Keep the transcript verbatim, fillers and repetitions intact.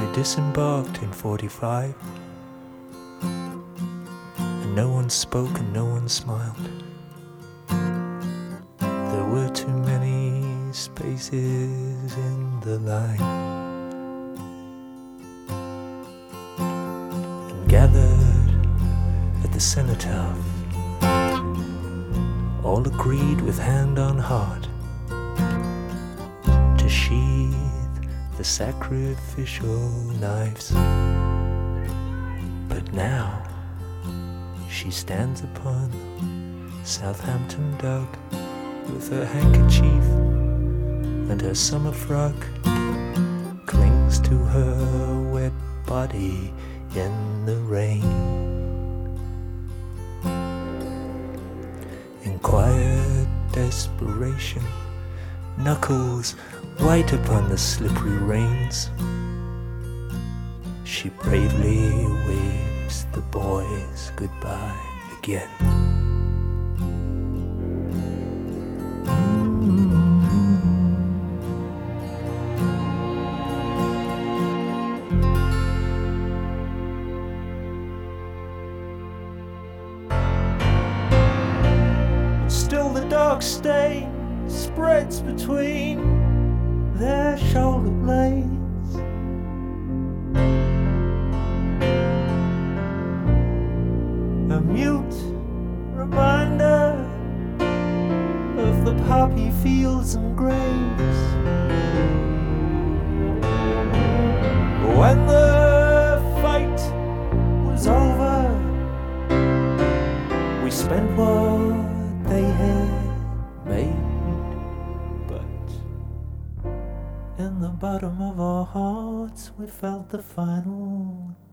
disembarked in forty-five, and no one spoke and no one smiled. There were too many spaces in the line. And gathered at the cenotaph, all agreed with hand on heart to sheathe the sacrificial knives. But now she stands upon Southampton Dock with her handkerchief and her summer frock clings to her wet body in the rain. In quiet desperation, knuckles white upon the slippery reins, she bravely waves the boys goodbye again. Still the dark stain spreads between their shoulder blades. A mute reminder of the poppy fields and graves. When the fight was over, we spent what they had made. In the bottom of our hearts we felt the final